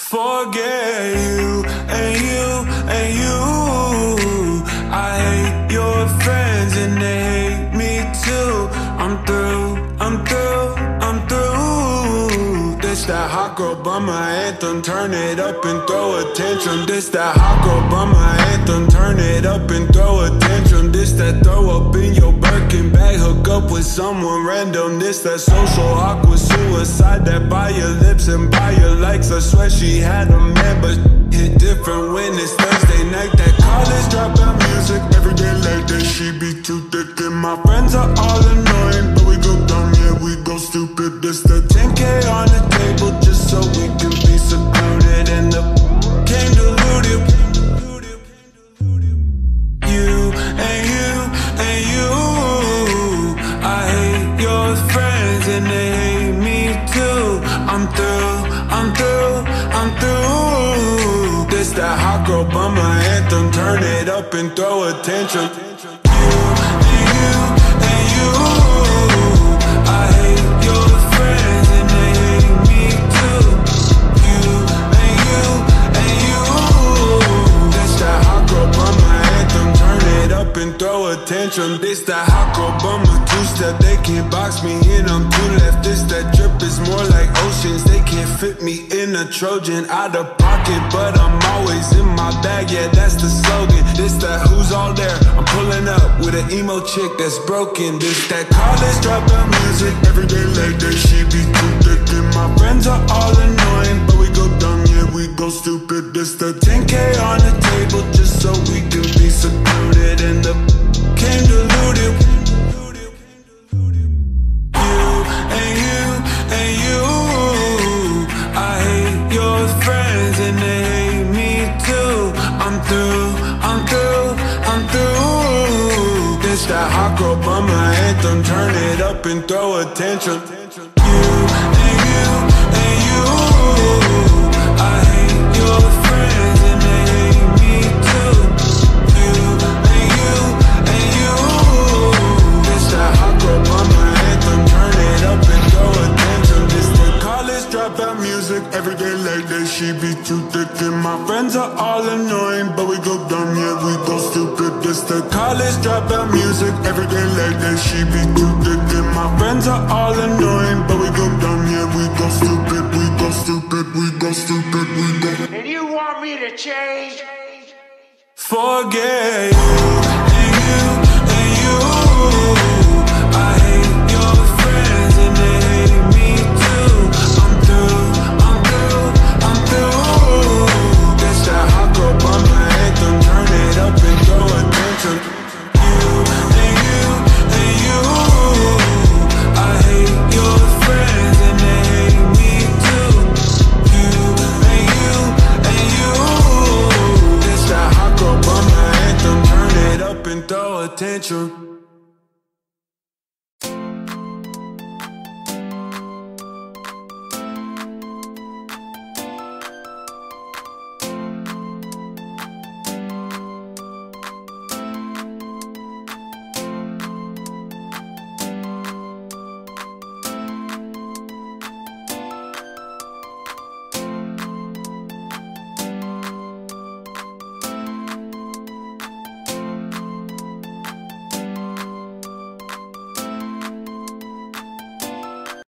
Forget you and you and you. I hate your friends and they hate me too. I'm through, I'm through, I'm through. This that hot girl bummer anthem, turn it up and throw a tantrum. This that hot girl bummer anthem, turn it up and throw a tantrum. This that throw up in your Birkin bag, hook up with someone random. This that social awkward suicide, that buy your lips and buy your likes. I swear she had a man, but hit different when it's Thursday night. That college dropout music, every day like that. She be too thick and my friends are all annoying, but we go dumb, yeah, we go stupid. This the 10K on the table just so we can be secluded, and the came deluded. You and you and you. I hate your friends and they hate me too. I'm through, I'm through, I'm through. This that hot girl bummer anthem, turn it up and throw a tantrum. You and you and you. I hate your friends and they hate me too. You and you and you. This that hot girl bummer anthem, turn it up and throw a tantrum. This that hot girl bummer two-step, they can't box me in, I'm too left. This that drip is more like oceans, they can't fit me in a Trojan. Out of pocket, but I'm always in my bag, yeah, that's the slogan. This that who's all there, I'm pulling up with an emo chick that's broken. This that college dropout music, every day like that. She be too thick and my friends are all annoying, but we go dumb, yeah, we go stupid. This the 10K on the table just so we can be secluded, and the came deluded. That hot girl bummer anthem, turn it up and throw a tantrum. You and you and you. I hate your friends and they hate me too. You and you and you. This that hot girl bummer anthem, turn it up and throw a tantrum. This the college dropout music, every day like that. She be too thick and my friends are all annoying, but we go dumb, yeah, we go stupid. This the college dropout music, every day like that. She be too thick and my friends are all annoying, but we go dumb, yeah, we go stupid, we go stupid, we go stupid, we go. And you want me to change? Forget you and you and you. I hate your friends and they hate me too. I'm through, I'm through, I'm through. This that hot girl bummer anthem, turn it up and throw a tantrum. You and you and you. I hate your friends and they hate me too. You and you and you. This that hot girl bummer anthem, turn it up and throw a tantrum.